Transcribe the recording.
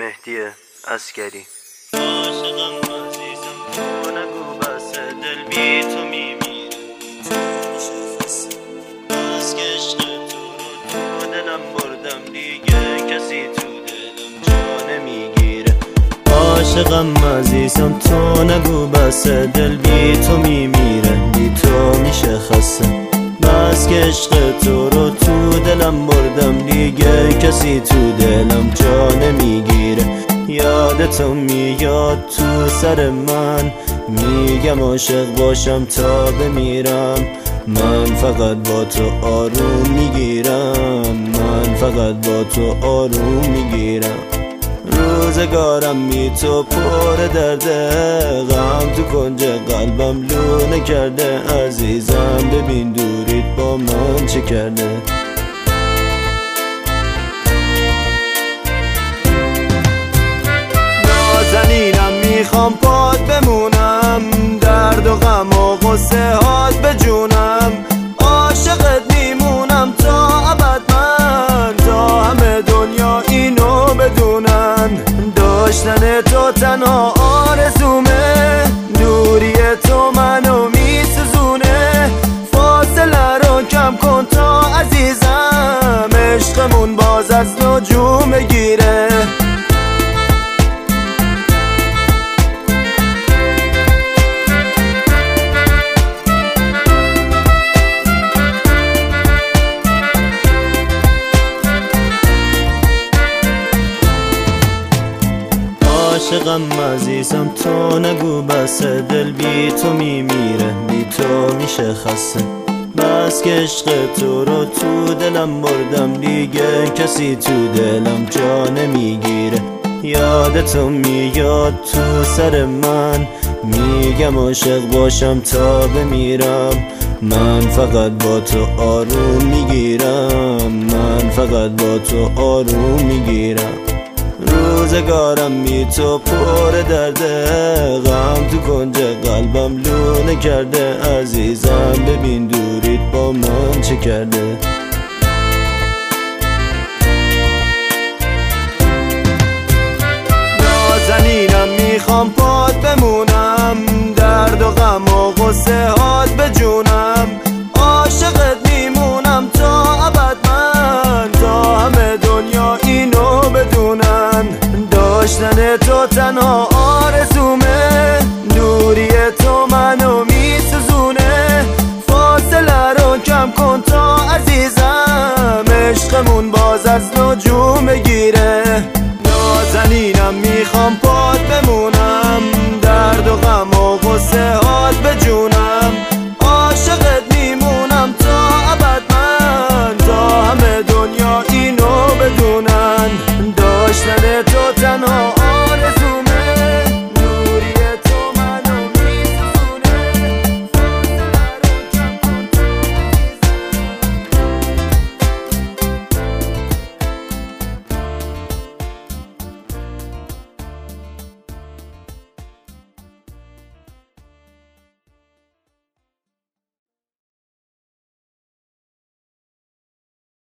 مهدی عسکری. عاشقم عزیزم تو نگو بس دل بی تو میمیره، از که عشق تو دلم بردم دیگه کسی تو دلم جا نمیگیره. عاشقم عزیزم تو نگو بس دل بی تو میمیره، بی تو میشه خسته، بس که عشق تو رو تو دلم بردم دیگه کسی تو دلم جا نمیگیره. یادتو میاد تو سر من، میگم عاشق باشم تا بمیرم، من فقط با تو آروم میگیرم، من فقط با تو آروم میگیرم. روزگارم بی تو پر درده، غم تو کنج قلبم لونه کرده، عزیزم ببین دوریت با من چه کرده. نازنینم میخوام پات بمونم، درد و غم و غصه هات بجونم، عاشقت میمونم تا ابد من، تا همه دنیا اینو بدونن، داشتن تو تنها آرزومه، دوری تو منو میسوزونه، فاصله رو کم کن تا عزیزم، عشقمون باز از نجوم بگیره. عاشقم عزیزم تو نگو بس دل بی تو میمیره، بی تو میشه خسته، بس که عشق تو رو تو دلم بردم دیگه کسی تو دلم جا نمیگیره. یادتو میاد تو سر من، میگم عاشق باشم تا بمیرم، من فقط با تو آروم میگیرم، من فقط با تو آروم میگیرم. روزگارم بی تو پر درده، غم تو کنج قلبم لونه کرده، عزیزم ببین دوریت با من چه کرده. نازنینم میخوام پات بمونم، درد و غم و غصه هات بجونم، عاشقت میمونم تا ابد من، تا همه دنیا اینو بدونن، داشتن تو تنها آرزومه، دوری تو منو میسوزونه، فاصله رو کم کن تا عزیزم، عشقمون باز از نجوم بگیره.